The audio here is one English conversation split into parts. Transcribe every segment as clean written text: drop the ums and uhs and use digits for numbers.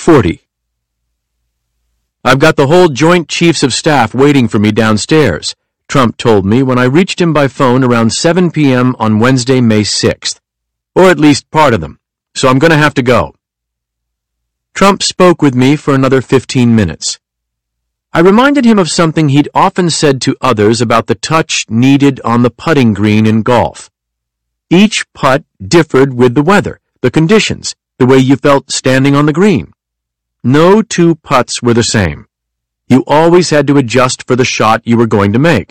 40. I've got the whole Joint Chiefs of Staff waiting for me downstairs, Trump told me when I reached him by phone around 7 p.m. on Wednesday, May 6th. Or at least part of them. So I'm going to have to go. Trump spoke with me for another 15 minutes. I reminded him of something he'd often said to others about the touch needed on the putting green in golf. Each putt differed with the weather, the conditions, the way you felt standing on the green. No two putts were the same. You always had to adjust for the shot you were going to make.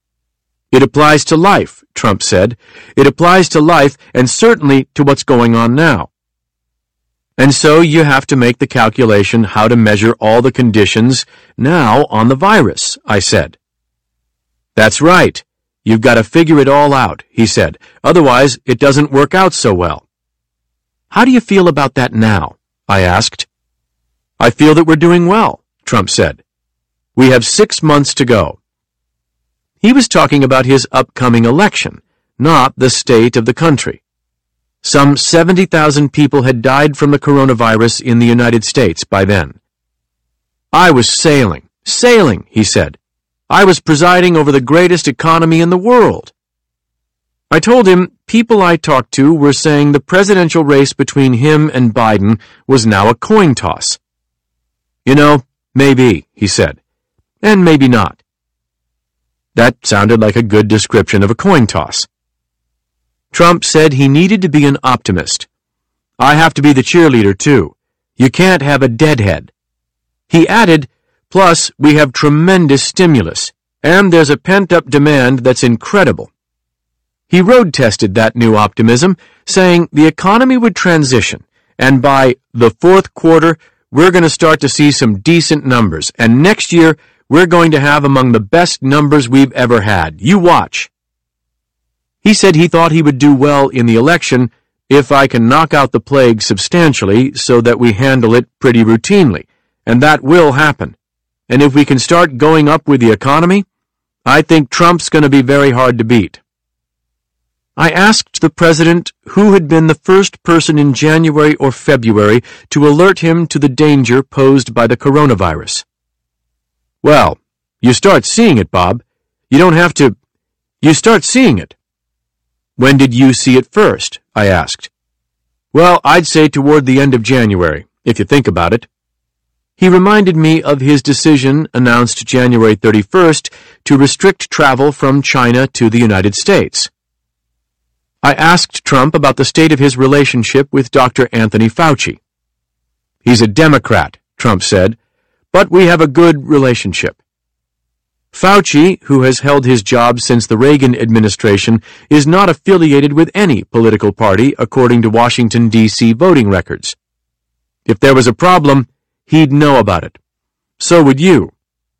It applies to life, Trump said. It applies to life and certainly to what's going on now. And so you have to make the calculation how to measure all the conditions now on the virus, I said. That's right. You've got to figure it all out, he said. Otherwise, it doesn't work out so well. How do you feel about that now? I asked. I feel that we're doing well, Trump said. We have 6 months to go. He was talking about his upcoming election, not the state of the country. Some 70,000 people had died from the coronavirus in the United States by then. I was sailing, he said. I was presiding over the greatest economy in the world. I told him people I talked to were saying the presidential race between him and Biden was now a coin toss. You know, maybe, he said, and maybe not. That sounded like a good description of a coin toss. Trump said he needed to be an optimist. I have to be the cheerleader, too. You can't have a deadhead. He added, plus we have tremendous stimulus, and there's a pent-up demand that's incredible. He road-tested that new optimism, saying the economy would transition, and by the fourth quarter, we're going to start to see some decent numbers, and next year, we're going to have among the best numbers we've ever had. You watch. He said he thought he would do well in the election if I can knock out the plague substantially so that we handle it pretty routinely, and that will happen. And if we can start going up with the economy, I think Trump's going to be very hard to beat. I asked the president who had been the first person in January or February to alert him to the danger posed by the coronavirus. Well, you start seeing it, Bob. You don't have to. You start seeing it. When did you see it first? I asked. Well, I'd say toward the end of January, if you think about it. He reminded me of his decision, announced January 31st, to restrict travel from China to the United States. I asked Trump about the state of his relationship with Dr. Anthony Fauci. He's a Democrat, Trump said, but we have a good relationship. Fauci, who has held his job since the Reagan administration, is not affiliated with any political party according to Washington, D.C. voting records. If there was a problem, he'd know about it. So would you.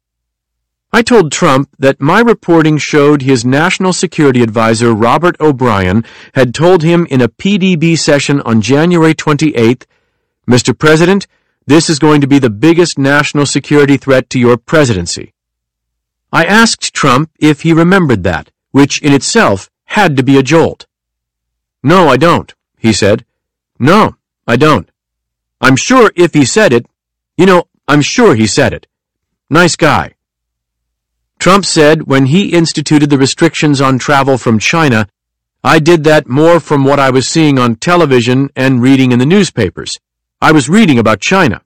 I told Trump that my reporting showed his National Security Advisor Robert O'Brien had told him in a PDB session on January 28th, Mr. President, this is going to be the biggest national security threat to your presidency. I asked Trump if he remembered that, which in itself had to be a jolt. No, I don't, he said. No, I don't. I'm sure if he said it, I'm sure he said it. Nice guy. Trump said when he instituted the restrictions on travel from China, I did that more from what I was seeing on television and reading in the newspapers. I was reading about China.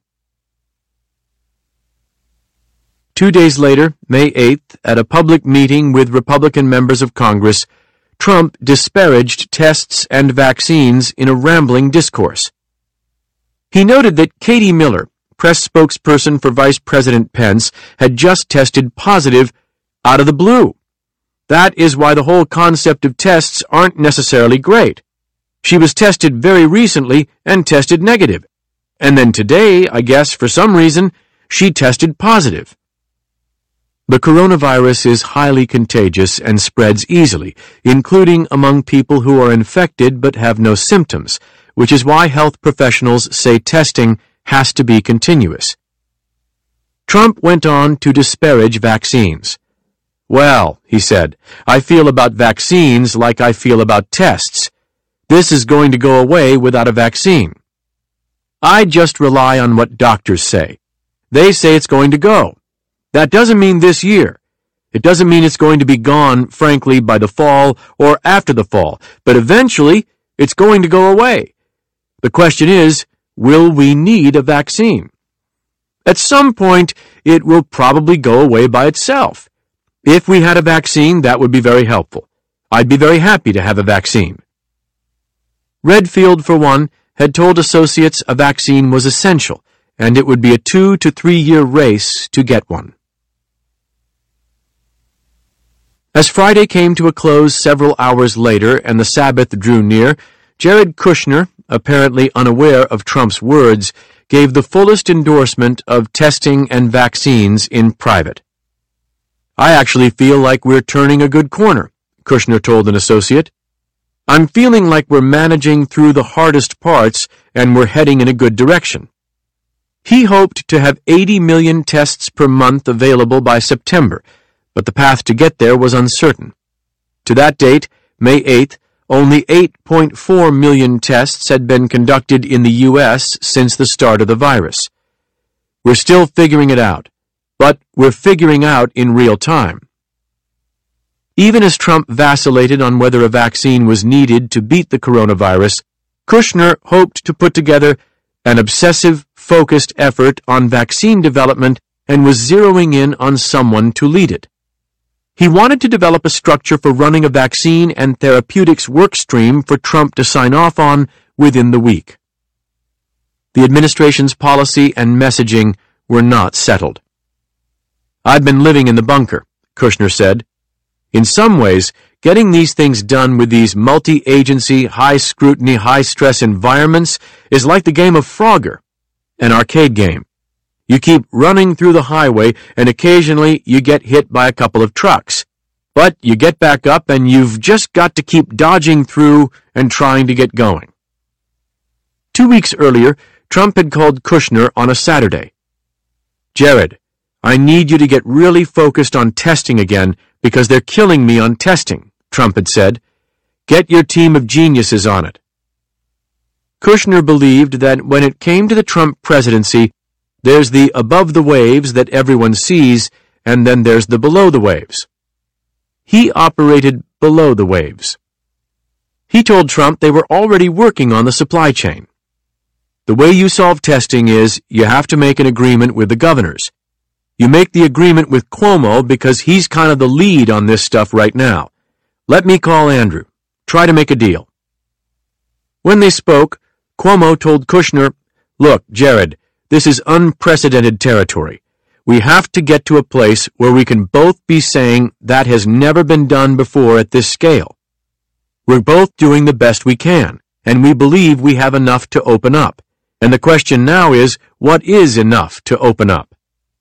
2 days later, May 8th, at a public meeting with Republican members of Congress, Trump disparaged tests and vaccines in a rambling discourse. He noted that Katie Miller, press spokesperson for Vice President Pence, had just tested positive out of the blue. That is why the whole concept of tests aren't necessarily great. She was tested very recently and tested negative. And then today, I guess, for some reason, she tested positive. The coronavirus is highly contagious and spreads easily, including among people who are infected but have no symptoms, which is why health professionals say testing has to be continuous. Trump went on to disparage vaccines. Well, he said, I feel about vaccines like I feel about tests. This is going to go away without a vaccine. I just rely on what doctors say. They say it's going to go. That doesn't mean this year. It doesn't mean it's going to be gone, frankly, by the fall or after the fall, but eventually it's going to go away. The question is, will we need a vaccine? At some point, it will probably go away by itself. If we had a vaccine, that would be very helpful. I'd be very happy to have a vaccine. Redfield, for one, had told associates a vaccine was essential, and it would be a 2 to 3 year race to get one. As Friday came to a close several hours later and the Sabbath drew near, Jared Kushner, apparently unaware of Trump's words, gave the fullest endorsement of testing and vaccines in private. I actually feel like we're turning a good corner, Kushner told an associate. I'm feeling like we're managing through the hardest parts and we're heading in a good direction. He hoped to have 80 million tests per month available by September, but the path to get there was uncertain. To that date, May 8th, only 8.4 million tests had been conducted in the U.S. since the start of the virus. We're still figuring it out, but we're figuring out in real time. Even as Trump vacillated on whether a vaccine was needed to beat the coronavirus, Kushner hoped to put together an obsessive, focused effort on vaccine development and was zeroing in on someone to lead it. He wanted to develop a structure for running a vaccine and therapeutics work stream for Trump to sign off on within the week. The administration's policy and messaging were not settled. I've been living in the bunker, Kushner said. In some ways, getting these things done with these multi-agency, high-scrutiny, high-stress environments is like the game of Frogger, an arcade game. You keep running through the highway, and occasionally you get hit by a couple of trucks. But you get back up, and you've just got to keep dodging through and trying to get going. 2 weeks earlier, Trump had called Kushner on a Saturday. Jared, I need you to get really focused on testing again because they're killing me on testing, Trump had said. Get your team of geniuses on it. Kushner believed that when it came to the Trump presidency, there's the above the waves that everyone sees, and then there's the below the waves. He operated below the waves. He told Trump they were already working on the supply chain. The way you solve testing is you have to make an agreement with the governors. You make the agreement with Cuomo because he's kind of the lead on this stuff right now. Let me call Andrew. Try to make a deal. When they spoke, Cuomo told Kushner, Look, Jared, this is unprecedented territory. We have to get to a place where we can both be saying that has never been done before at this scale. We're both doing the best we can, and we believe we have enough to open up. And the question now is, what is enough to open up?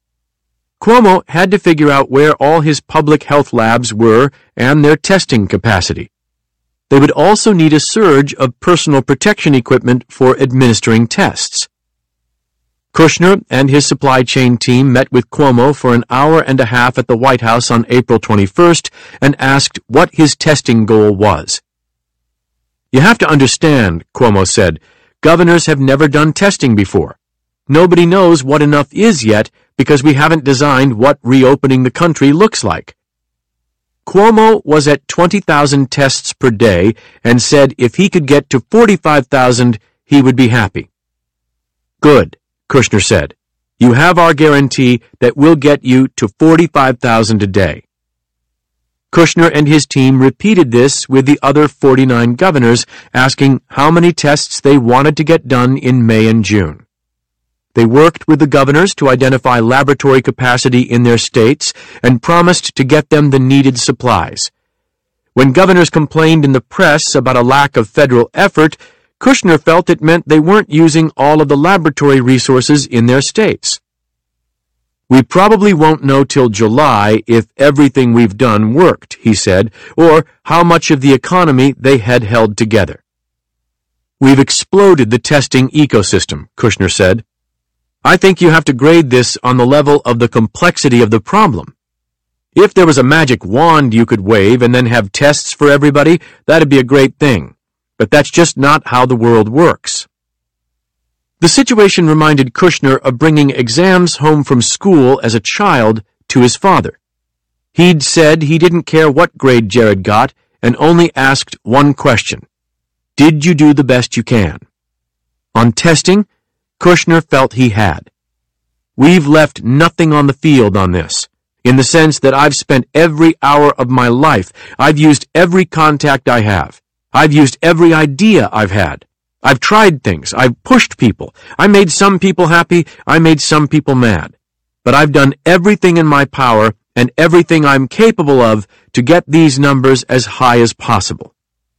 Cuomo had to figure out where all his public health labs were and their testing capacity. They would also need a surge of personal protection equipment for administering tests. Kushner and his supply chain team met with Cuomo for an hour and a half at the White House on April 21st and asked what his testing goal was. You have to understand, Cuomo said, governors have never done testing before. Nobody knows what enough is yet because we haven't designed what reopening the country looks like. Cuomo was at 20,000 tests per day and said if he could get to 45,000, he would be happy. Good, Kushner said. You have our guarantee that we'll get you to 45,000 a day. Kushner and his team repeated this with the other 49 governors, asking how many tests they wanted to get done in May and June. They worked with the governors to identify laboratory capacity in their states and promised to get them the needed supplies. When governors complained in the press about a lack of federal effort, Kushner felt it meant they weren't using all of the laboratory resources in their states. We probably won't know till July if everything we've done worked, he said, or how much of the economy they had held together. We've exploded the testing ecosystem, Kushner said. I think you have to grade this on the level of the complexity of the problem. If there was a magic wand you could wave and then have tests for everybody, that'd be a great thing. But that's just not how the world works. The situation reminded Kushner of bringing exams home from school as a child to his father. He'd said he didn't care what grade Jared got and only asked one question: did you do the best you can? On testing, Kushner felt he had. We've left nothing on the field on this, in the sense that I've spent every hour of my life. I've used every contact I have. I've used every idea I've had. I've tried things. I've pushed people. I made some people happy. I made some people mad. But I've done everything in my power and everything I'm capable of to get these numbers as high as possible.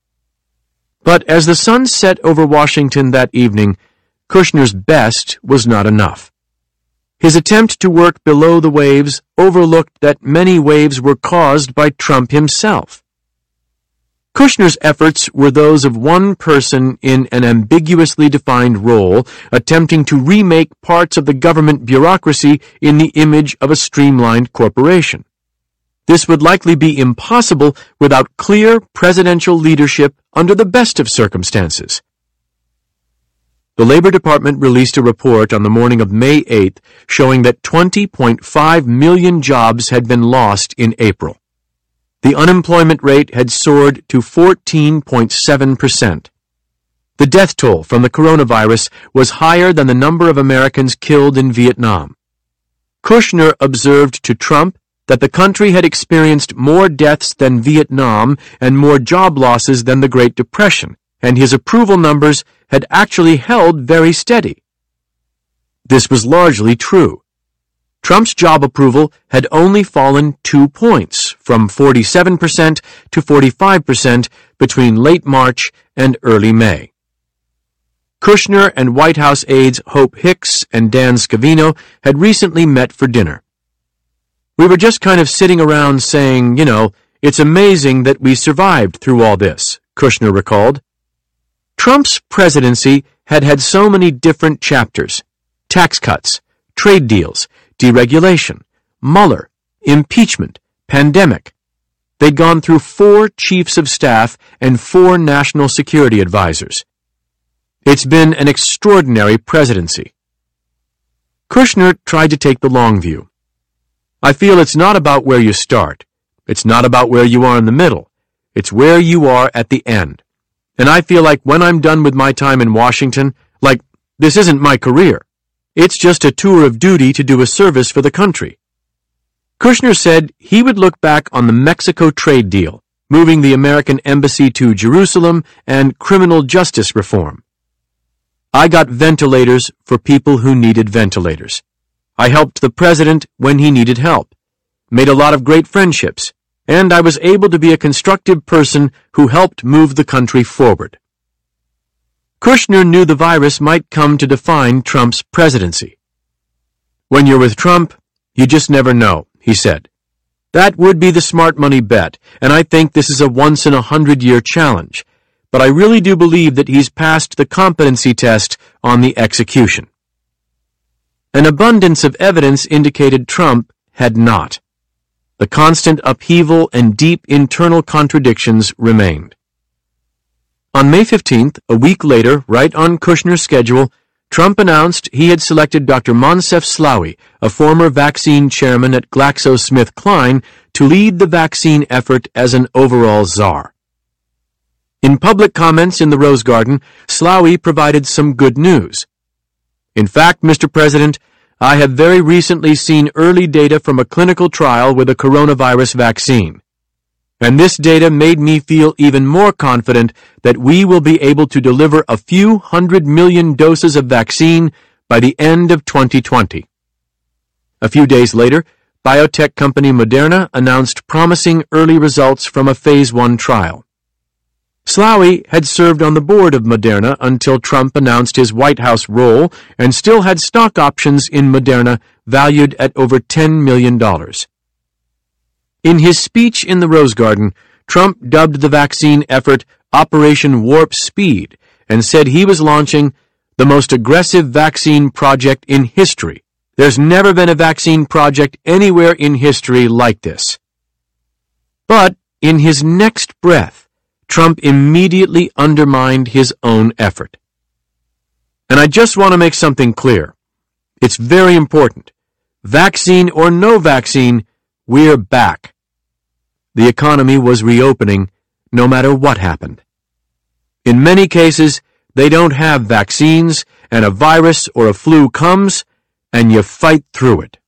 But as the sun set over Washington that evening, Kushner's best was not enough. His attempt to work below the waves overlooked that many waves were caused by Trump himself. Kushner's efforts were those of one person in an ambiguously defined role, attempting to remake parts of the government bureaucracy in the image of a streamlined corporation. This would likely be impossible without clear presidential leadership under the best of circumstances. The Labor Department released a report on the morning of May 8th showing that 20.5 million jobs had been lost in April. The unemployment rate had soared to 14.7%. The death toll from the coronavirus was higher than the number of Americans killed in Vietnam. Kushner observed to Trump that the country had experienced more deaths than Vietnam and more job losses than the Great Depression, and his approval numbers had actually held very steady. This was largely true. Trump's job approval had only fallen 2 points, from 47% to 45% between late March and early May. Kushner and White House aides Hope Hicks and Dan Scavino had recently met for dinner. We were just kind of sitting around saying, it's amazing that we survived through all this, Kushner recalled. Trump's presidency had had so many different chapters: tax cuts, trade deals, deregulation, Mueller, impeachment, pandemic. They'd gone through 4 chiefs of staff and 4 national security advisors. It's been an extraordinary presidency. Kushner tried to take the long view. I feel it's not about where you start. It's not about where you are in the middle. It's where you are at the end. And I feel like when I'm done with my time in Washington, this isn't my career. It's just a tour of duty to do a service for the country. Kushner said he would look back on the Mexico trade deal, moving the American embassy to Jerusalem, and criminal justice reform. I got ventilators for people who needed ventilators. I helped the president when he needed help, made a lot of great friendships, and I was able to be a constructive person who helped move the country forward. Kushner knew the virus might come to define Trump's presidency. When you're with Trump, you just never know, he said. That would be the smart money bet, and I think this is a once-in-a-100-year challenge, but I really do believe that he's passed the competency test on the execution. An abundance of evidence indicated Trump had not. The constant upheaval and deep internal contradictions remained. On May 15th, a week later, right on Kushner's schedule, Trump announced he had selected Dr. Moncef Slaoui, a former vaccine chairman at GlaxoSmithKline, to lead the vaccine effort as an overall czar. In public comments in the Rose Garden, Slaoui provided some good news. In fact, Mr. President, I have very recently seen early data from a clinical trial with a coronavirus vaccine. And this data made me feel even more confident that we will be able to deliver a few 100 million doses of vaccine by the end of 2020. A few days later, biotech company Moderna announced promising early results from a Phase 1 trial. Slaoui had served on the board of Moderna until Trump announced his White House role and still had stock options in Moderna valued at over $10 million. In his speech in the Rose Garden, Trump dubbed the vaccine effort Operation Warp Speed and said he was launching the most aggressive vaccine project in history. There's never been a vaccine project anywhere in history like this. But in his next breath, Trump immediately undermined his own effort. And I just want to make something clear. It's very important. Vaccine or no vaccine, we're back. The economy was reopening no matter what happened. In many cases, they don't have vaccines, and a virus or a flu comes, and you fight through it.